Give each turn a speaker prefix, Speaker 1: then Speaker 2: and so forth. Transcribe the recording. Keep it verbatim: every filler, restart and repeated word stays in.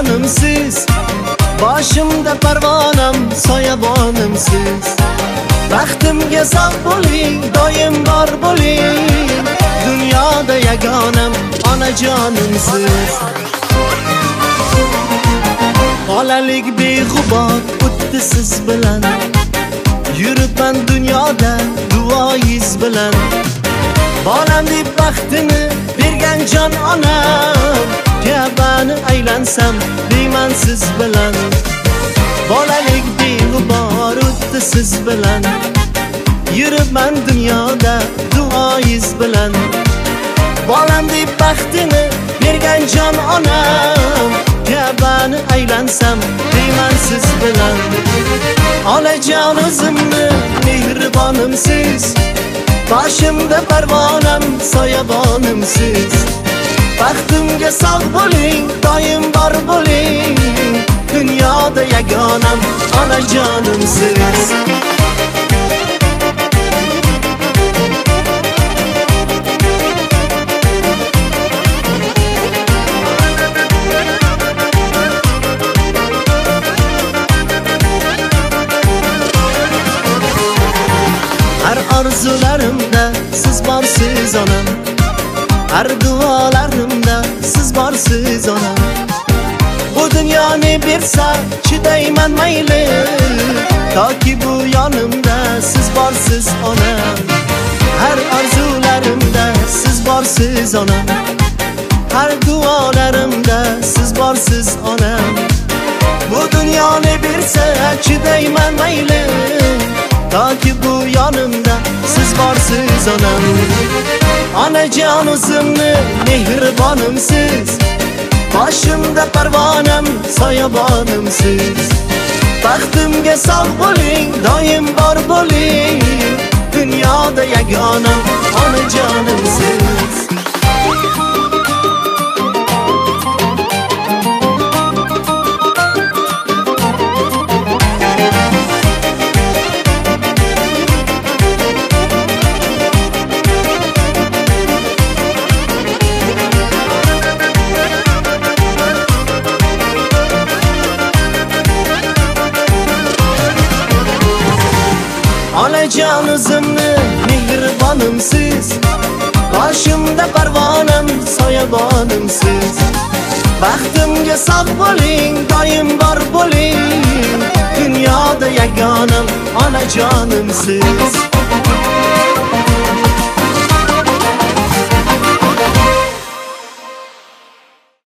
Speaker 1: onajonimsiz, boshimda parvonam, soyabonimsiz. Baxtimga sog' bo'ling, doim bor bo'ling, dunyoda yagonam onajonimsiz. Bolalik beg'ubor o'tdi siz bilan, yuribman dunyoda duoyiz bilan. Bolam deb baxtini bergan jon onam, Ka'bani aylansam deyman siz bilan. Bolalik beg'ubor o'tdi siz bilan, yuribman dunyoda duoyiz bilan. Bolam deb baxtini bergan jon onam, Ka'bani aylansam deyman siz bilan. Onajon o'zimni mehribonimsiz, boshimda parvonam, soyabonimsiz. Baxtimga sog' bo'ling, doim bor bo'ling, dunyoda yagonam onajonimsiz. Har orzularimda siz borsiz onam, har duolarimda siz borsiz onam. Bu dunyoni bersa chidayman mayli, toki bu yonimda siz borsiz onam. Har orzularimda siz borsiz onam, har duolarimda siz borsiz onam. Bu dunyoni bersa chidayman mayli, toki bu yonimda siz borsiz onam. Onajon o'zimni mehribonimsiz, boshimda parvonam, soyabonimsiz. Baxtimga sog' bo'ling, doim bor bo'ling, dunyoda yagonam onajonimsiz. Onajon o'zimni mehribonimsiz, boshimda parvonam, soyabonimsiz. Baxtimga sog' bo'ling, doim bor bo'ling, dunyoda yagonam onajonimsiz.